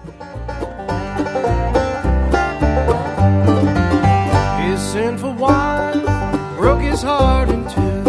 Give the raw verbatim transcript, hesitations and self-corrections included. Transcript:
His sinful wife broke his heart in two.